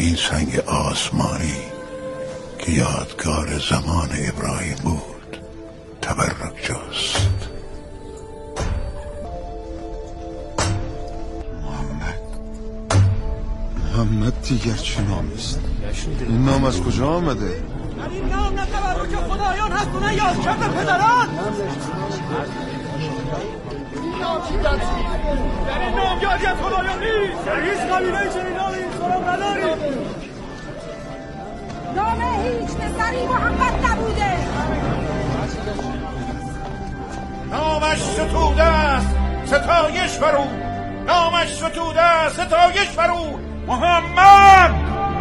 این سنگ آسمانی که یادگار زمان ابراهیم بود تبرک جاست. محمد دیگر چه نامیست؟ این نام از کجا آمده؟ در این نام نه تبرک خدایان هست و نه یادکرد پدران. در این نام یادی از خدایان نیست. در هیچ قبیله چنین نامی سراغ نداریم. نام هیچ پسری محمد نبوده. نامش ستوده است ستایش بر او، نامش ستوده است ستایش بر او. محمد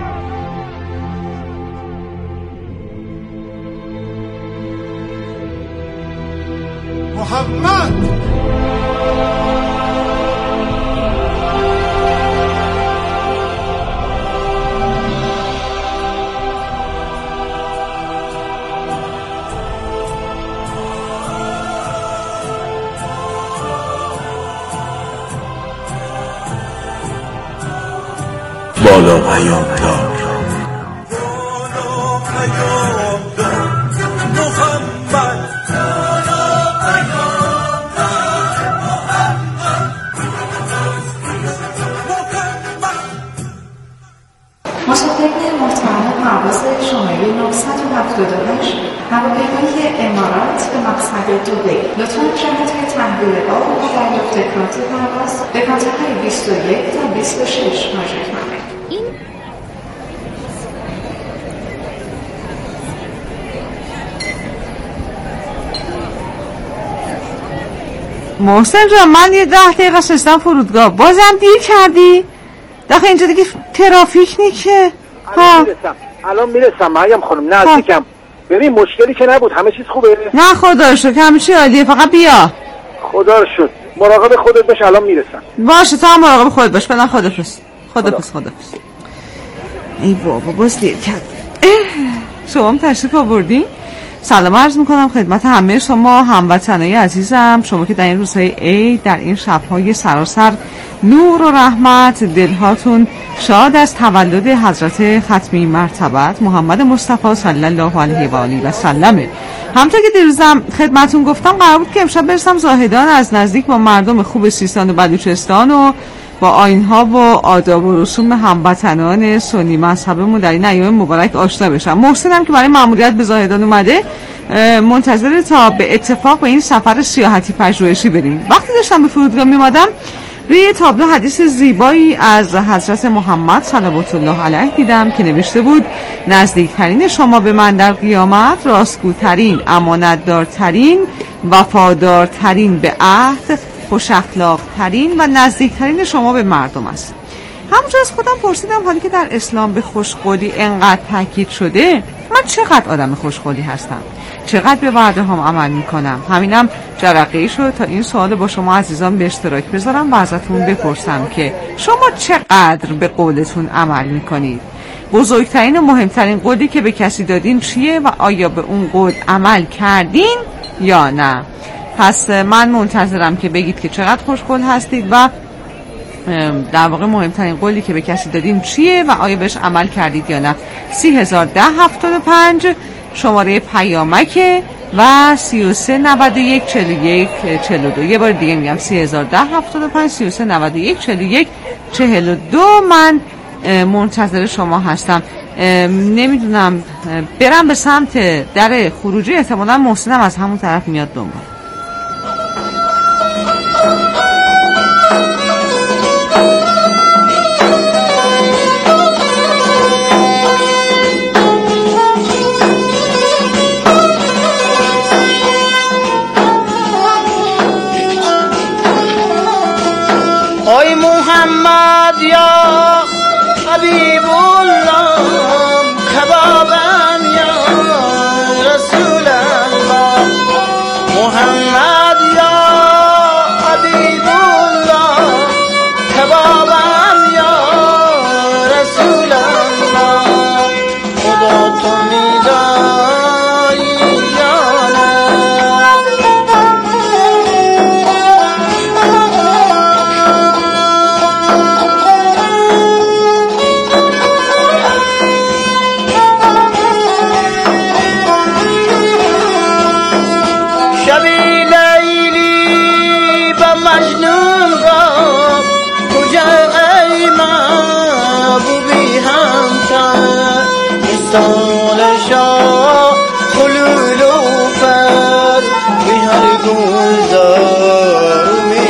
محمد بالا پیامدار مسافرین محترم پرواز شماره 978 هواپیمای امارات به مقصد دبی، لطفاً جهت تحویل بار و دریافت کارت پرواز به کانترهای 21 تا 26 مراجعه کنید. محسن جان، من یه 10 دقیقه شستم فرودگاه، بازم دیر کردی؟ داخل اینجا دیگه ترافیک نیکه. الان میرسم مریم خانم، نزدیکم. ببین مشکلی که نبود، همه چیز خوبه؟ نه خدا رو شکر همه چی عالیه، فقط بیا. خدا رو شکر. مراقب خودت باش، الان میرسم. باشه تو هم مراقب خودت باش. فعلا خدافظ. ای بابا باز دیر کرد. شما هم تشریف آوردین؟ سلام عرض میکنم خدمت همه شما هموطنای عزیزم، شما که در این روزهای عید، در این شبهای سراسر نور و رحمت، دلهاتون شاد از تولد حضرت ختمی مرتبت محمد مصطفی صلی الله علیه و آله و سلم. همونطور که دیروزم خدمتون گفتم قرار بود که امشب برسم زاهدان، از نزدیک با مردم خوب سیستان و بلوچستان و با آیین‌ها و آداب و رسوم هموطنان سنی مذهبمون در این ایام مبارک آشنا بشم. محسنم که برای مأموریت به زاهدان اومده منتظر تا به اتفاق به این سفر سیاحتی پژوهشی بریم. وقتی داشتم به فرودگاه می‌آمدم روی تابلو حدیث زیبایی از حضرت محمد صلوات الله علیه دیدم که نوشته بود نزدیکترین شما به من در قیامت راستگوترین، امانتدارترین، وفادارترین به عهد، خوش اخلاق‌ترین و نزدیکترین شما به مردم است. همونجا از خودم پرسیدم حالی که در اسلام به خوشقولی انقدر تاکید شده، من چقدر آدم خوشقولی هستم؟ چقدر به وعده هم عمل میکنم؟ همینم جرقه‌ای شد تا این سوال با شما عزیزان به اشتراک بذارم و ازتون بپرسم که شما چقدر به قولتون عمل میکنید؟ بزرگترین و مهمترین قولی که به کسی دادین چیه و آیا به اون قول عمل کردین یا نه؟ پس من منتظرم که بگید که چقدر خوشقول هستید و در واقع مهمترین قولی که به کسی دادیم چیه و آیا بهش عمل کردید یا نه. 301075 شماره پیامکه و 3391 41 42. یه بار دیگه میگم 301075 3391 41 42. من منتظر شما هستم. نمیدونم برم به سمت در خروجی، احتمالا محسنم از همون طرف میاد دنبال. ای محمد یا حبیب الله کبابم یا رسول الله، محمد یا حبیب الله کبابم یا رسول الله، خدا تو میدانی یا نه. داستان شاه خلول و پر بی هر گلزار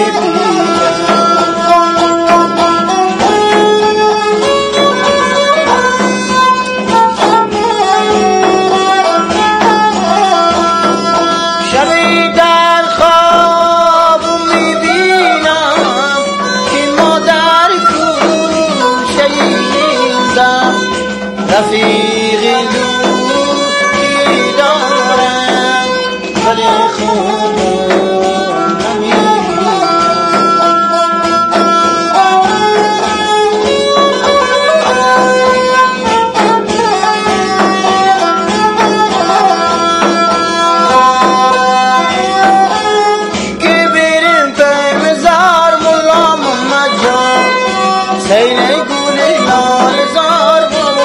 رفیقی دوری دارم ولی خوب که بریم به مزار مولا محمد جان سیل گل لال زار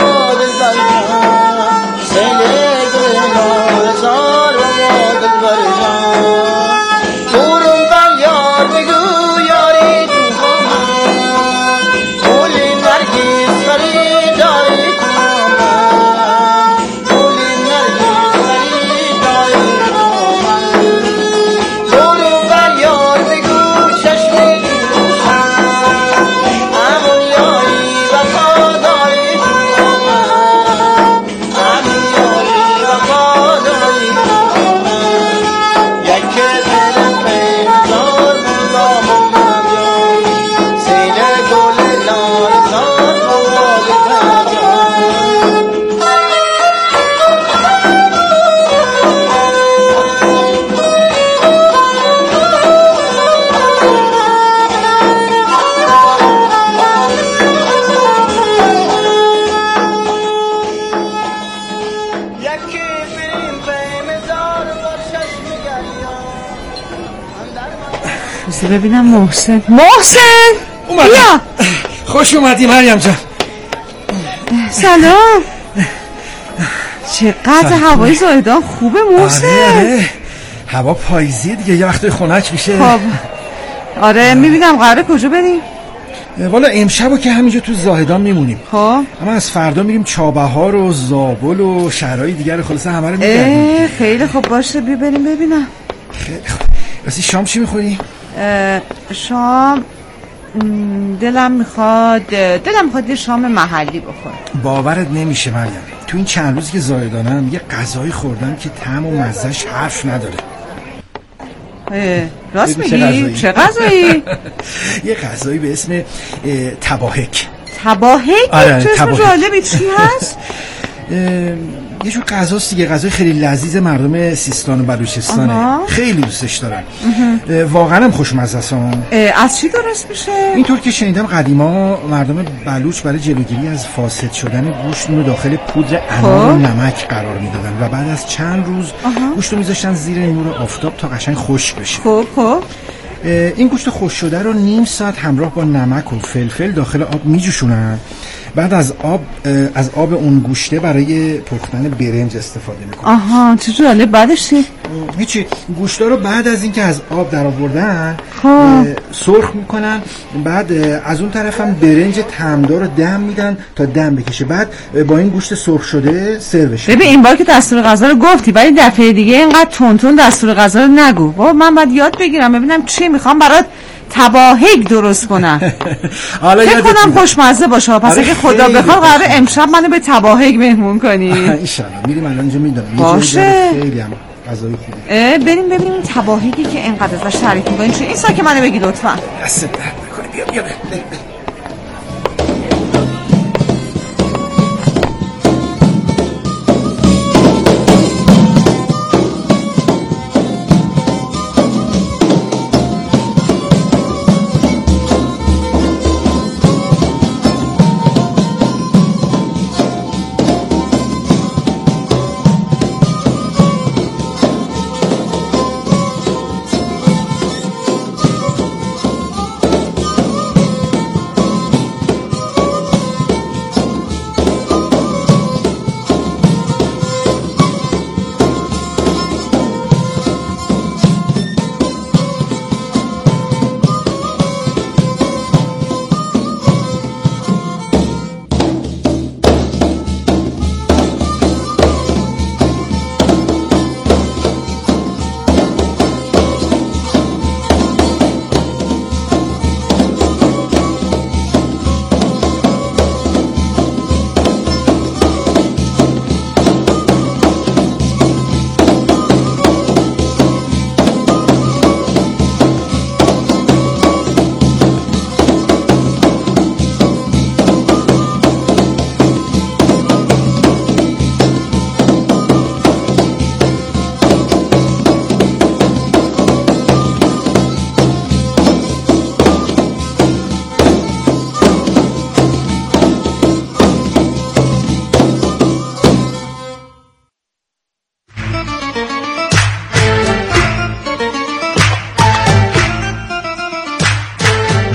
ببینم محسن اومدم. بیا خوش اومدی مریم جان. سلام. چقدر هوای زاهدان خوبه محسن. آره. هوا پاییزیه دیگه، یه وقتی خنک میشه. خب آره میبینم قراره کجا بریم؟ والا امشبو که همینجا تو زاهدان میمونیم. خب اما از فردا میریم چابهار و زابل و شهرهای دیگر، خلاصه همه رو میگردیم. خیلی خوب باشه بیا بریم ببینم. خیلی خوب. راستی شام چی میخوری؟ شام دلم میخواد یه شام محلی بخورم. باورت نمیشه مریم، تو این چند روزی که زایدانم یه غذایی خوردم که طعم و مزهش حرف نداره. راست میگی؟ چه غذایی؟ یه غذایی به اسم تباهک. آره چه اسم جالبی، چی هست؟ یه جور غذاست دیگه، غذای خیلی لذیذ مردم سیستان و بلوچستانه. خیلی دوستش دارن. واقعا هم خوشمزه است. از چی درست میشه؟ اینطور که شنیدم قدیما مردم بلوچ برای جلوگیری از فاسد شدن گوشت رو داخل پودر انار و نمک قرار میدادن و بعد از چند روز گوشت رو میذاشتن زیر نور آفتاب تا قشنگ خشک بشه. خب این گوشت خشک شده رو نیم ساعت همراه با نمک و فلفل داخل آب میجوشونن. بعد از آب اون گوشته برای پختن برنج استفاده میکنن. چه جالب. بعدش چی؟ هیچی، گوشتا رو بعد از اینکه از آب در آوردن سرخ میکنن، بعد از اون طرف هم برنج طعمدار رو دم میدن تا دم بکشه، بعد با این گوشت سرخ شده سروش. ببین این بار که دستور غذا رو گفتی ولی دفعه دیگه اینقدر تون دستور غذا رو نگو. بابا من باید یاد بگیرم ببینم چی میخوام برات تباهک درست کنم. فکر کنم خوشمزه باشه. پس اگه خدا بخواد قراره امشب منو به تباهک مهمون کنی. ان شاء الله. میریم الان اینجا میدونم باشه. خیلی هم غذای خوبه. بریم ببینیم این تباهکی که اینقدر ازش تعریف می‌کنین چون این ساکه منو بگی لطفا. دست درد نکنه. بیا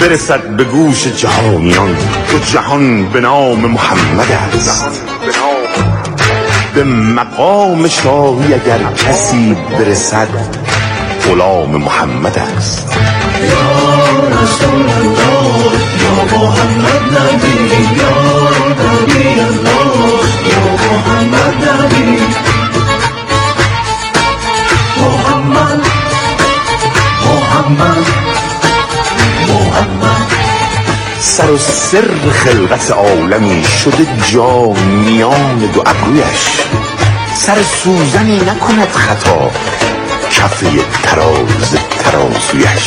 برسد به گوش جهانیان و جهان به نام محمد است. به مقام شاهی اگر کسی برسد غلام محمد است. یا رسول الله یا محمد نبی، یا نبی الله یا محمد نبی، محمد محمد محمد. سر و سر خلقت عالمی شده جا میان دو ابرویش، سر سوزنی نکند خطا کفه ترازویش.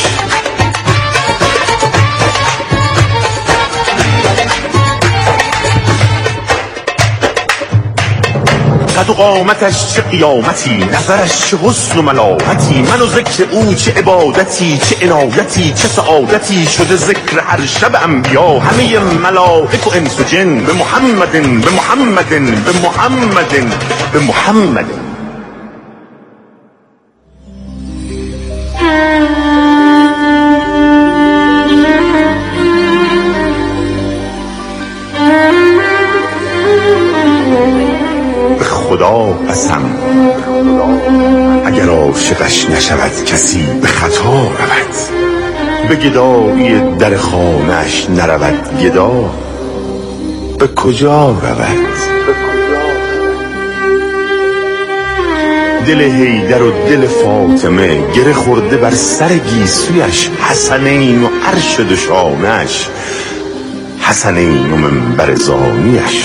قد و قامتش چه قیامتی، نظرش چه حسن و ملامتی، من و ذکر او چه عبادتی، چه عنایتی، چه سعادتی، شده ذکر هر شب انبیا همه ملائک و انس و جن به محمد به محمد به محمد به محمد. خدا قسم اگر عاشقش نشود کسی به خطا رود، به گدایی در خانه‌اش نرود گدا به کجا رود. دل حیدر و دل فاطمه گره خورده بر سر گیسویش، حسنین و عرش دوشانش، حسنین و منبر زانیش.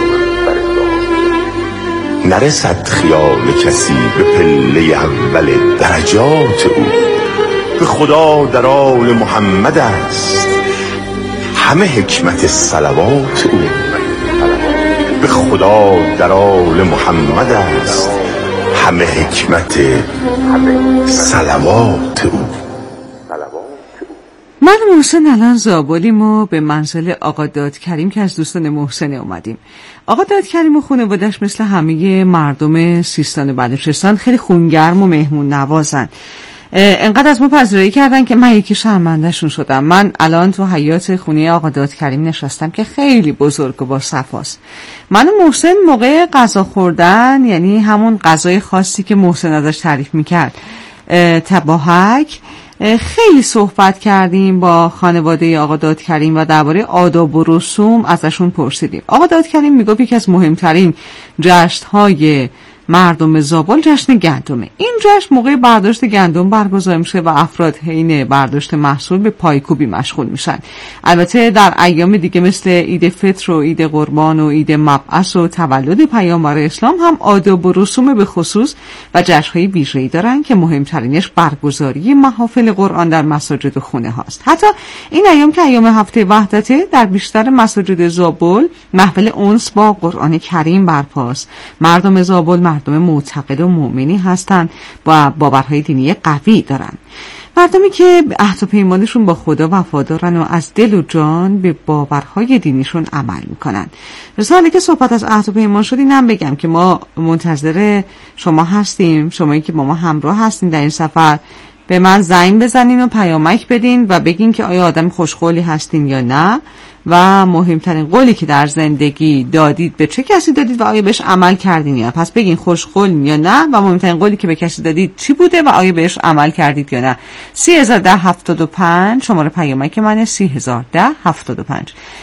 نرسد خیال کسی به پله اول درجات او، به خدا در آل محمد است همه حکمت صلوات او. به خدا در آل محمد است همه حکمت صلوات او. من و محسن الان زابلیم و به منزل آقا دادکریم که از دوستان محسن اومدیم. آقا دادکریم و خانواده‌اش مثل همه مردم سیستان و بلوچستان خیلی خونگرم و مهمون نوازن. انقدر از ما پذیرایی کردن که من یکی شرمنده‌شون شدم. من الان تو حیاط خونه آقا دادکریم نشستم که خیلی بزرگ و با صفاست. من و محسن موقع غذا خوردن، یعنی همون غذای خاصی که محسن ازش تعریف میکرد، تباهک، خیلی صحبت کردیم با خانواده آقا دادکریم و درباره آداب و رسوم ازشون پرسیدیم. آقا دادکریم میگفت یکی از مهمترین جشن‌های مردم زابل جشن گندمه. این جشن موقع برداشت گندم برگزار میشه و افراد حین برداشت محصول به پایکوبی مشغول میشن. البته در ایام دیگه مثل عید فطر و عید قربان و عید مبعث و تولد پیامبر اسلام هم آداب و رسوم به خصوص و جشن‌های ویژه‌ای دارن که مهمترینش برگزاری محافل قرآن در مساجد و خونه هاست. حتی این ایام که ایام هفته وحدته، در بیشتر مساجد زابل محفل انس با قرآن کریم برپاست. مردم زابل مردم معتقد و مؤمنی هستند و باورهای دینی قوی دارن. مردمی که به عهد و پیمانشون با خدا وفادارن و از دل و جان به باورهای دینیشون عمل میکنن. رساله که صحبت از عهد و پیمان شد، اینم بگم که ما منتظر شما هستیم. شمایی که با ما همراه هستین در این سفر، به من زنگ بزنین و پیامک بدین و بگین که آیا آدم خوشقولی هستین یا نه، و مهمترین قولی که در زندگی دادید به چه کسی دادید و آیا بهش عمل کردین یا نه. پس بگین خوشقول یا نه و مهمترین قولی که به کسی دادید چی بوده و آیا بهش عمل کردید یا نه. 301075 شماره پیامک منه، 301075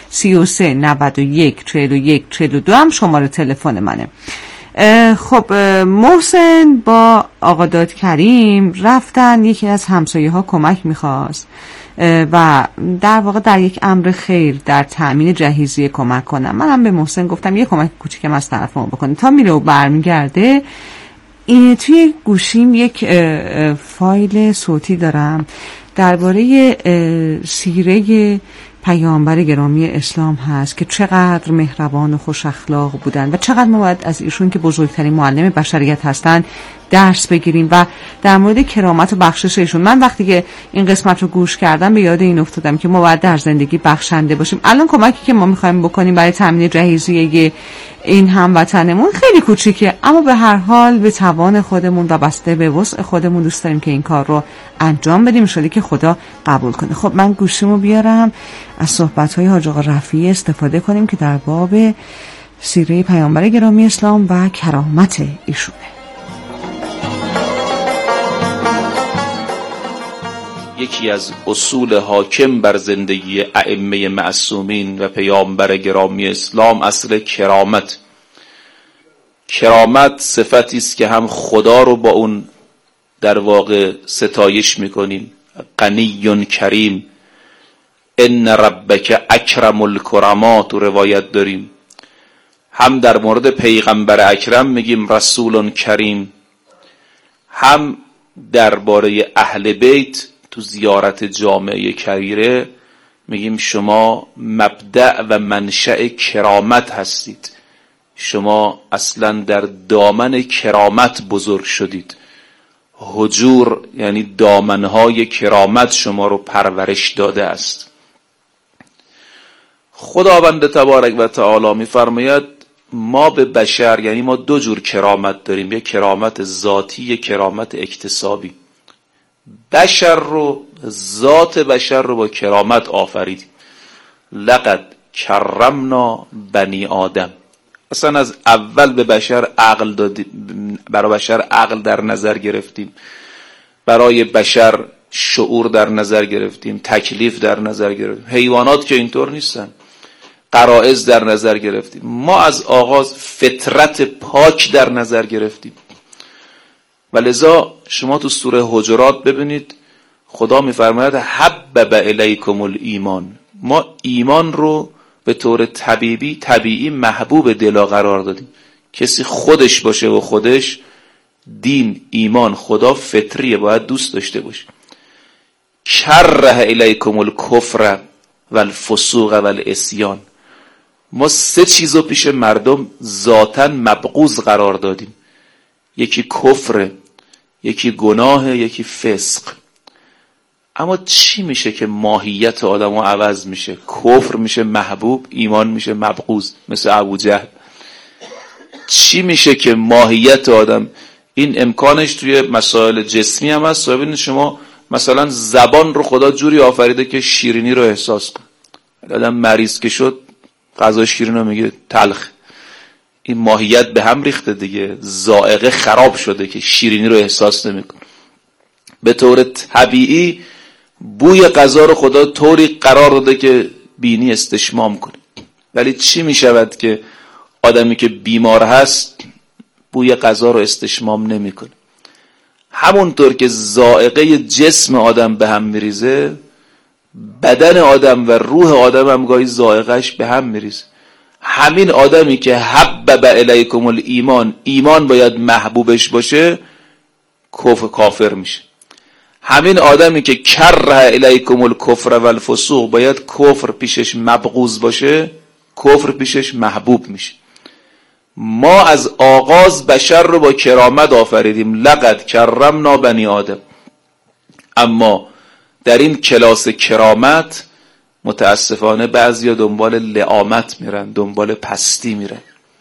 33914142 هم شماره تلفن منه. خب محسن با آقا دادکریم رفتن، یکی از همسایه ها کمک میخواست و در واقع در یک امر خیر در تأمین جهیزیه کمک کنم. منم به محسن گفتم یه کمک کوچیکم از طرف ما بکنه. تا میره و برمیگرده، توی گوشیم یک فایل صوتی دارم درباره سیره پیامبر گرامی اسلام هست که چقدر مهربان و خوش اخلاق بودن و چقدر ما باید از ایشون که بزرگترین معلم بشریت هستن درس بگیریم و در مورد کرامت و بخشش ایشون. من وقتی که این قسمت رو گوش کردم به یاد این افتادم که ما باید در زندگی بخشنده باشیم. الان کمکی که ما میخوایم بکنیم برای تامین جهیزیه این هموطنمون خیلی کوچیکه، اما به هر حال به توان خودمون و بسته به وسع خودمون دوست داریم که این کار رو انجام بدیم، انشالله که خدا قبول کنه. خب من گوشیمو بیارم از صحبت‌های حاج آقا رفیعی استفاده کنیم که در باب سیره پیامبر گرامی اسلام و کرامت ایشونه. یکی از اصول حاکم بر زندگی ائمه معصومین و پیامبر گرامی اسلام اصل کرامت. کرامت صفتی است که هم خدا رو با اون در واقع ستایش میکنیم، غنی کریم، ان ربک اکرم الکرما تو روایت داریم، هم در مورد پیغمبر اکرم میگیم رسول کریم، هم درباره اهل بیت تو زیارت جامعه کبیره میگیم شما مبدأ و منشأ کرامت هستید، شما اصلا در دامن کرامت بزرگ شدید. حجور یعنی دامنهای کرامت شما رو پرورش داده است. خداوند تبارک و تعالی میفرماید ما به بشر، یعنی ما دو جور کرامت داریم، یک کرامت ذاتی، یک کرامت اکتسابی. بشر رو، ذات بشر رو با کرامت آفریدیم. لقد کرمنا بنی آدم. اصلا از اول به بشر عقل دادیم، برای بشر عقل در نظر گرفتیم، برای بشر شعور در نظر گرفتیم، تکلیف در نظر گرفتیم. حیوانات که اینطور نیستن، غرایز در نظر گرفتیم. ما از آغاز فطرت پاک در نظر گرفتیم. ولذا شما تو سوره حجرات ببینید خدا میفرماید حبب الیکم الایمان. ما ایمان رو به طور طبیعی محبوب دلا قرار دادیم. کسی خودش باشه و خودش دین، ایمان، خدا فطریه، باید دوست داشته باشه. کره الیکم الکفر والفسوق والعصیان. ما سه چیزو پیش مردم ذاتاً مبغوض قرار دادیم، یکی کفر، یکی گناه، یکی فسق. اما چی میشه که ماهیت آدمو عوض میشه؟ کفر میشه محبوب، ایمان میشه مبغوض، مثل ابوجهل. چی میشه که ماهیت آدم، این امکانش توی مسائل جسمی هم هست. ببینید شما مثلا زبان رو خدا جوری آفریده که شیرینی رو احساس کن. آدم مریض که شد غذا شیرین رو میگه تلخ. این ماهیت به هم ریخته دیگه، ذائقه خراب شده که شیرینی رو احساس نمیکن. به طور طبیعی بوی غذا رو خدا طوری قرار داده که بینی استشمام کنه. ولی چی میشود که آدمی که بیمار هست بوی غذا رو استشمام نمیکنه؟ همونطور که ذائقه جسم آدم به هم میریزه، بدن آدم و روح آدم هم گاهی ذائقهش به هم میریزه. همین آدمی که حبب الیکم الایمان، ایمان باید محبوبش باشه، کافر میشه. همین آدمی که کره الیکم الکفر والفسوق، باید کفر پیشش مبغوض باشه، کفر پیشش محبوب میشه. ما از آغاز بشر رو با کرامت آفریدیم، لقد کرمنا بنی آدم. اما در این کلاس کرامت متاسفانه بعضیا دنبال لعامت میرن، دنبال پستی میرن.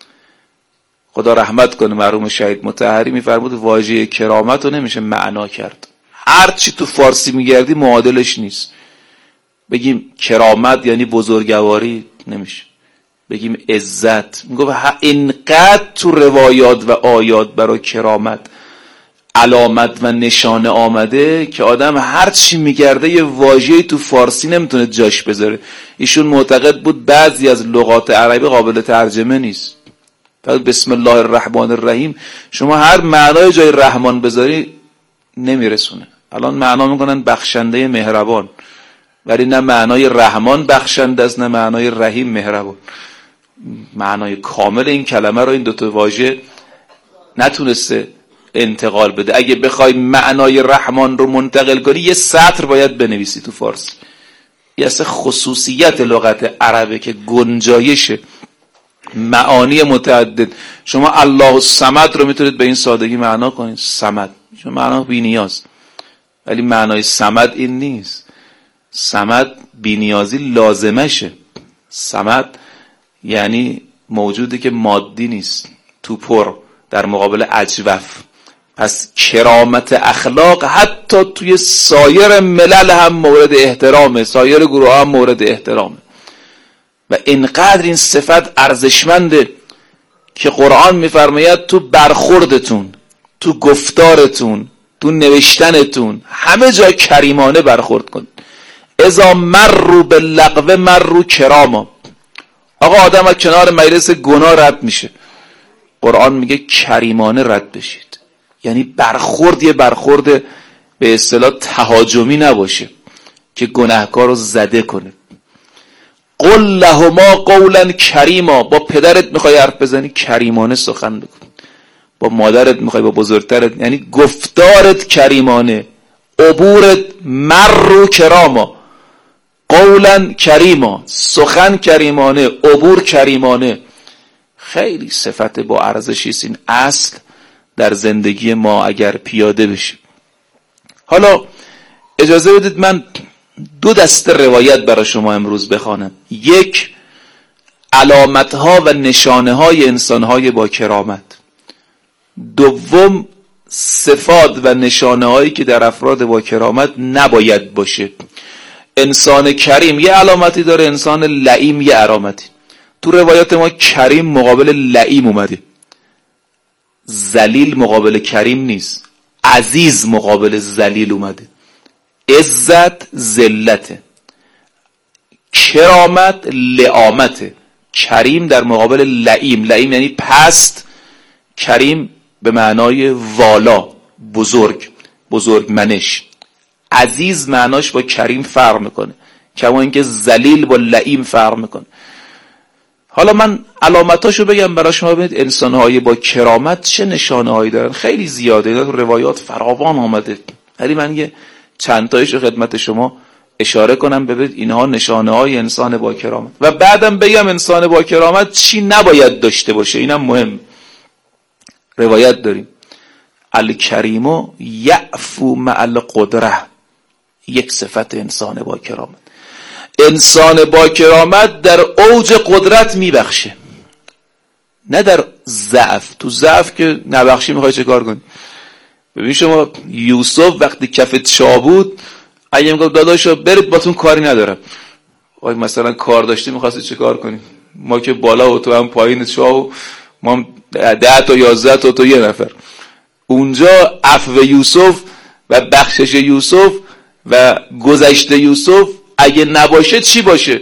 خدا رحمت کنه مرحوم شهید مطهری میفرمود واژه کرامت رو نمیشه معنا کرد. هر چی تو فارسی میگردی معادلش نیست. بگیم کرامت یعنی بزرگواری نمیشه، بگیم عزت. میگه اینقدر تو روایات و آیات برای کرامت علامت و نشانه آمده که آدم هر چی میگرده یه واژه‌ای تو فارسی نمیتونه جاش بذاره. ایشون معتقد بود بعضی از لغات عربی قابل ترجمه نیست. فقط بسم الله الرحمن الرحیم شما هر معنای جای رحمان بذاری نمیرسونه. الان معنا میکنن بخشنده مهربان، ولی نه معنای رحمان بخشنده است نه معنای رحیم مهربان. معنای کامل این کلمه رو این دوتا واژه نتونسته انتقال بده. اگه بخوای معنای رحمان رو منتقل کنی یه سطر باید بنویسی تو فارسی. یه اصلا خصوصیت لغت عربه که گنجایش معانی متعدد. شما الله الصمد رو میتونید به این سادگی معنا کنید، صمد چون معنا بی‌نیاز، ولی معنای صمد این نیست. صمد بی‌نیازی لازمشه. صمد یعنی موجودی که مادی نیست، توپر در مقابل اجوف. پس کرامت اخلاق حتی توی سایر ملل هم مورد احترامه، سایر گروه هم مورد احترامه و اینقدر این صفت ارزشمنده که قرآن میفرماید تو برخوردتون، تو گفتارتون، تو نوشتنتون همه جا کریمانه برخورد کن. اذا مروا باللغو مروا کراما. آقا آدم از کنار مجلس گناه رد میشه، قرآن میگه کریمانه رد بشید. یعنی برخورد یه برخورد به اصطلاح تهاجمی نباشه که گناهکار رو زده کنه. قل لهما قولا کریما. با پدرت میخوای حرف بزنی کریمانه سخن بگو، با مادرت میخوای، با بزرگترت، یعنی گفتارت کریمانه، عبورت مرو کراما، قولا کریما، سخن کریمانه، عبور کریمانه. خیلی صفت با ارزشی است. این اصل در زندگی ما اگر پیاده بشه. حالا اجازه بدید من 2 دسته روایت برای شما امروز بخوانم. یک، علامتها و نشانه های انسان های با کرامت. دوم، صفات و نشانه هایی که در افراد با کرامت نباید باشه. انسان کریم یه علامتی داره، انسان لئیم یه علامتی. تو روایات ما کریم مقابل لئیم اومده، ذلیل مقابل کریم نیست، عزیز مقابل ذلیل اومده. عزت ذلت، کرامت لئامت. کریم در مقابل لئیم. لئیم یعنی پست، کریم به معنای والا، بزرگ، بزرگمنش. عزیز معناش با کریم فرق میکنه، کما اینکه ذلیل با لئیم فرق میکنه. حالا من علامتاشو بگم برای شما ببینید انسان‌های با کرامت چه نشانه‌هایی دارن. خیلی زیاده، اینا تو روایات فراوان آمده، ولی من یه چند تایشو خدمت شما اشاره کنم ببینید اینها نشانه‌های انسان با کرامت و بعدم بگم انسان با کرامت چی نباید داشته باشه. اینم مهم. روایت داریم الکریم یعفو مع القدره، یک صفت انسان با کرامت. انسان با کرامت در اوج قدرت میبخشه، نه در ضعف. تو ضعف که نبخشی میخوای چه کار کنی؟ ببین شما یوسف وقتی کف چاه بود، اگه میگفت داداشو برید باتون کاری ندارم، آگه مثلا کار داشتی میخواستی چه کار کنی؟ ما که بالا و تو هم پایین چاه و ما هم 10 تا 11 تا تو 1 نفر. اونجا عفو یوسف و بخشش یوسف و گذشته یوسف اگه نباشه چی باشه؟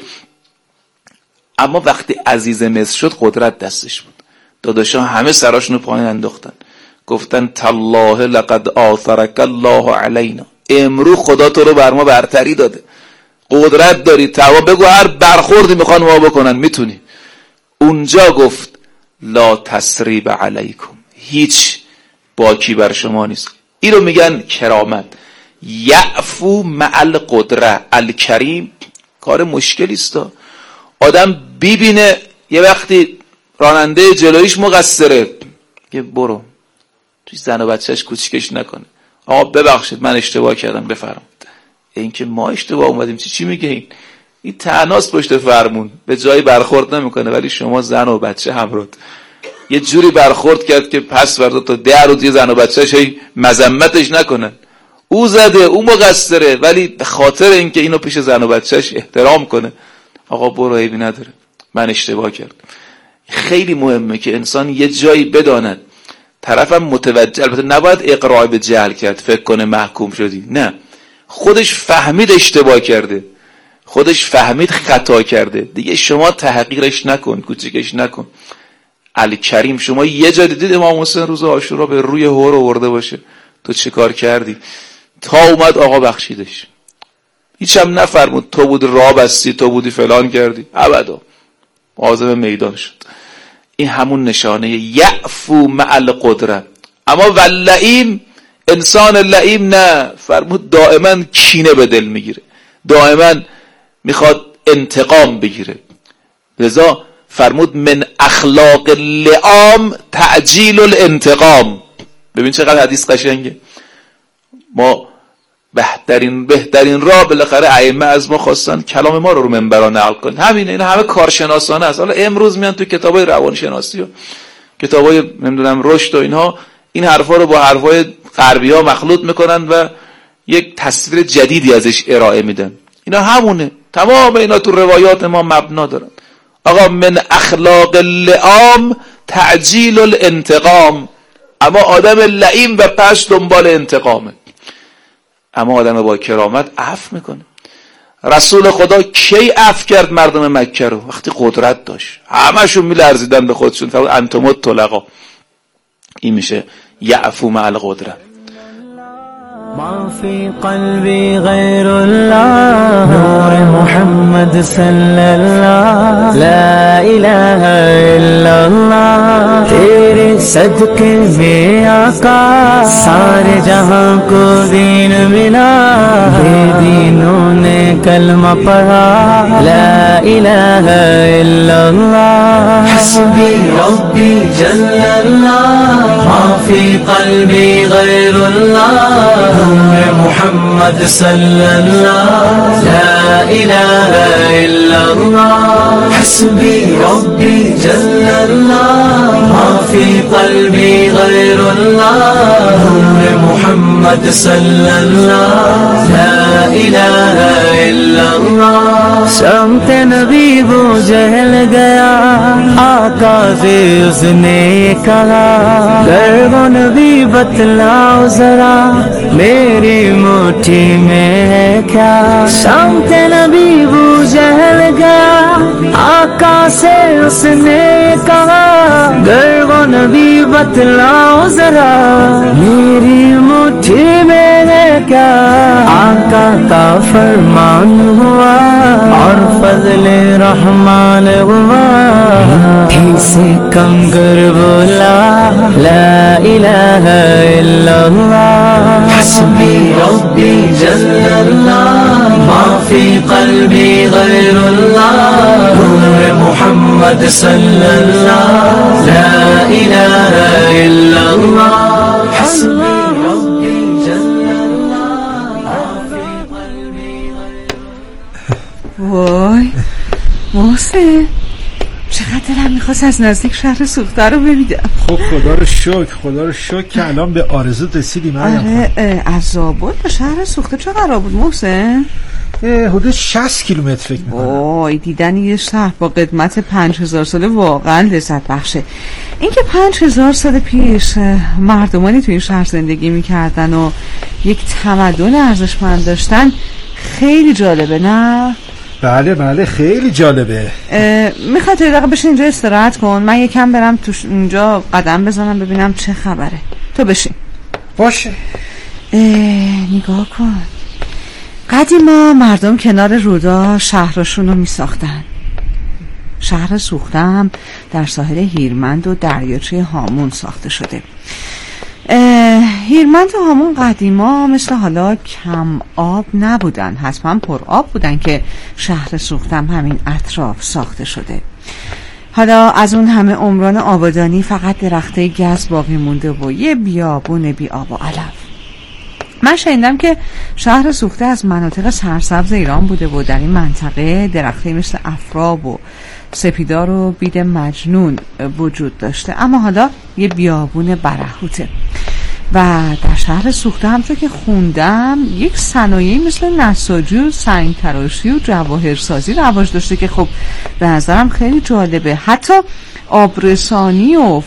اما وقتی عزیز مصر شد قدرت دستش بود، داداشان همه سراشونو پایین انداختن، گفتن تالله لقد آثرک الله علینا، امرو خدا تو رو بر ما برتری داده، قدرت داری، توا بگو هر برخوردی میخوان ما بکنن میتونی. اونجا گفت لا تسریب علیکم، هیچ باکی بر شما نیست. اینو میگن کرامت. یعفو مع القدره. الکریم کار مشکلی است. آدم ببینه یه وقتی راننده جلویش مقصره، یه برو توی زن و بچهش کوچیکش نکنه، آقا ببخشید من اشتباه کردم بفرمایید. این که ما اشتباه اومدیم چی میگه؟ این تناست پشت فرمون، به جایی برخورد نمیکنه، ولی شما زن و بچه همراه یه جوری برخورد کرد که پس فردا تا 10 روز یه زن و بچهش هی مذمتش نکنن. او زده، او مقصره، ولی به خاطر اینکه اینو پیش زن و بچهش احترام کنه، آقا برو عیبی نداره من اشتباه کردم. خیلی مهمه که انسان یه جایی بداند طرفم متوجه، البته نباید اقراع به جهل کرد فکر کنه محکوم شدی، نه، خودش فهمید اشتباه کرده، خودش فهمید خطا کرده، دیگه شما تحقیرش نکن، کوچیکش نکن. الکریم شما یه جا دیدید امام حسین روز عاشورا به روی هور آورده باشه تو چه کار کردی؟ تا اومد آقا بخشیدش، هیچ هم نفرمود تو بود راه بستی، تو بودی فلان کردی، ابدا، عازم میدان شد. این همون نشانه یعفو مع القدره. اما واللئیم، انسان لئیم نه، فرمود دائما کینه به دل میگیره، دائما میخواد انتقام بگیره. لذا فرمود من اخلاق اللئام تعجیل الانتقام. ببین چقدر حدیث قشنگه. ما بهترین راه بالاخره ائمه از ما خواستن کلام ما رو منبرا نقل کنیم. همین این همه کارشناسانه است. حالا امروز میان تو کتابای روانشناسی و کتابای نمیدونم رشد و اینها این حرفا رو با حرفای غربی‌ها مخلوط میکنن و یک تصویر جدیدی ازش ارائه میدن. اینا همونه، تمام اینا تو روایات ما مبنا دارن. آقا من اخلاق اللئام تعجیل الانتقام، اما آدم لئیم و پس دنبال انتقامه، اما آدم با کرامت عفو میکنه. رسول خدا کی عفو کرد مردم مکه رو؟ وقتی قدرت داشت، همشون میلرزیدن به خودشون. فقط انتم الطلقا، این میشه یعفو مع القدرت. ما في قلبي غير الله نور محمد صلى الله لا إله إلا الله तेरे सदके में आका सारे जहां को दीन मिला बेदीनों ने कलमा पढ़ा ला इलाहा इल्लल्लाह हस्बी रब्बी जल्लल्लाह मा फी क़ल्बी गैरुल्लाह محمد صلى الله لا إله إلا الله حسبي ربي جل الله ما في قلبي غير الله محمد صلى الله لا إله إلا الله شمت نبی وہ جہل گیا آقا سے اس نے کہا گر وہ نبی بتلاؤ ذرا मेरी मुट्ठी में है क्या शामत नबी वो जहल गया आका से उसने कहा गर वो नबी बतलाओ जरा मेरी मुट्ठी में है क्या आका का फरमान हुआ और फजले रहमान हुआ से कम कर बोला ला इलाहा इल्लल्लाह حسبي ربي جل الله ما في قلبي غير الله نور محمد صلى الله لا إله إلا الله حسبي ربي جل الله ما في قلبي وای محسن، چقدر دلم میخواست از نزدیک شهر سوخته رو ببینم. خب خدا رو شکر که الان به آرزو رسیدیم. آره، از آباد به شهر سوخته چه قرار بود محسن؟ حدود 60 کیلومتر فکر میکنم. وای، دیدن یه شهر با قدمت 5000 ساله واقعا لذت بخشه. اینکه 5000 سال پیش مردمانی تو این شهر زندگی میکردن و یک تمدن ارزشمند داشتن خیلی جالبه، نه؟ بله خیلی جالبه. میخواد یه دقیقه بشین اینجا استراحت کن، من یکم برم تو اینجا قدم بزنم ببینم چه خبره. تو بشین. باشه. نگاه کن، قدیما مردم کنار رودا شهرشون رو میساختن. شهر سوخته هم در ساحل هیرمند و دریاچه هامون ساخته شده. هیرمند و هامون قدیما مثل حالا کم آب نبودن، حتما پر آب بودن که شهر سوختم همین اطراف ساخته شده. حالا از اون همه عمران آبادانی فقط درخته گز باقی مونده و یه بیابون بی آب و علف. من شنیدم که شهر سوخته از مناطق سرسبز ایران بوده و در این منطقه درخته مثل افراب و سپیدار و بید مجنون وجود داشته، اما حالا یه بیابون برهوته. و در شهر سوخته همچون که خوندم یک صنایعی مثل نساجی و سنگ تراشی و جواهرسازی رواج داشته که خب به نظرم خیلی جالبه. حتی آبرسانی و